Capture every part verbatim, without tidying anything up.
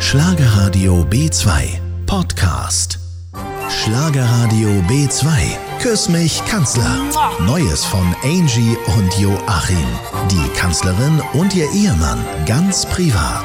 Schlagerradio B zwei Podcast. Schlagerradio B zwei. Küss mich, Kanzler. Neues von Angie und Joachim. Die Kanzlerin und ihr Ehemann ganz privat.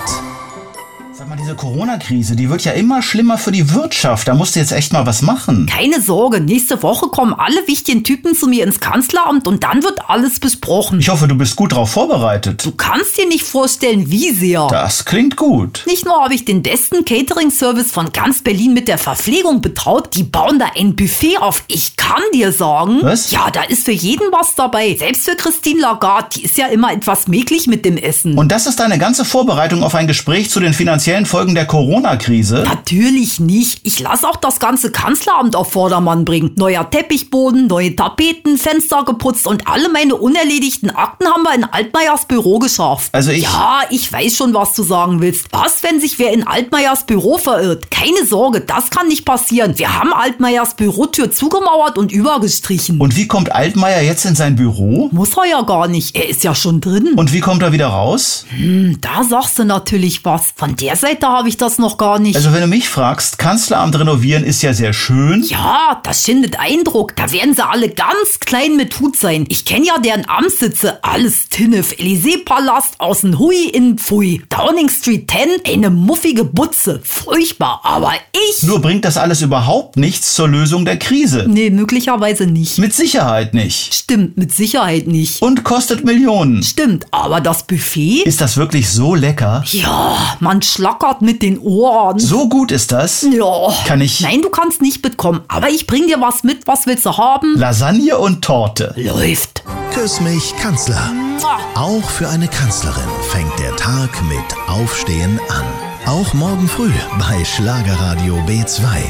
Sag mal, diese Corona-Krise, die wird ja immer schlimmer für die Wirtschaft. Da musst du jetzt echt mal was machen. Keine Sorge, nächste Woche kommen alle wichtigen Typen zu mir ins Kanzleramt und dann wird alles besprochen. Ich hoffe, du bist gut drauf vorbereitet. Du kannst dir nicht vorstellen, wie sehr. Das klingt gut. Nicht nur habe ich den besten Catering-Service von ganz Berlin mit der Verpflegung betraut, die bauen da ein Buffet auf. Ich kann dir sagen, was? Ja, da ist für jeden was dabei. Selbst für Christine Lagarde, die ist ja immer etwas mäglich mit dem Essen. Und das ist deine ganze Vorbereitung auf ein Gespräch zu den finanziellen Folgen der Corona-Krise? Natürlich nicht. Ich lasse auch das ganze Kanzleramt auf Vordermann bringen. Neuer Teppichboden, neue Tapeten, Fenster geputzt und alle meine unerledigten Akten haben wir in Altmaiers Büro geschafft. Also ich... Ja, ich weiß schon, was du sagen willst. Was, wenn sich wer in Altmaiers Büro verirrt? Keine Sorge, das kann nicht passieren. Wir haben Altmaiers Bürotür zugemauert und übergestrichen. Und wie kommt Altmaier jetzt in sein Büro? Muss er ja gar nicht. Er ist ja schon drin. Und wie kommt er wieder raus? Hm, da sagst du natürlich was. Von der Seite habe ich das noch gar nicht. Also wenn du mich fragst, Kanzleramt renovieren ist ja sehr schön. Ja, das schindet Eindruck. Da werden sie alle ganz klein mit Hut sein. Ich kenne ja deren Amtssitze. Alles Tinnef. Élysée-Palast, außen Hui, innen Pfui. Downing Street zehn, eine muffige Butze. Furchtbar, aber ich... Nur bringt das alles überhaupt nichts zur Lösung der Krise. Nee, möglicherweise nicht. Mit Sicherheit nicht. Stimmt, mit Sicherheit nicht. Und kostet Millionen. Stimmt, aber das Buffet... Ist das wirklich so lecker? Ja, man schlackert mit den Ohren. So gut ist das? Ja. Kann ich... Nein, du kannst nicht mitkommen, aber ich bring dir was mit. Was willst du haben? Lasagne und Torte. Läuft. Küss mich, Kanzler. Auch für eine Kanzlerin fängt der Tag mit Aufstehen an. Auch morgen früh bei Schlagerradio B zwei.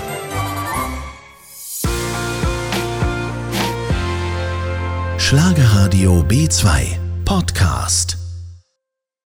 Schlagerradio B zwei Podcast.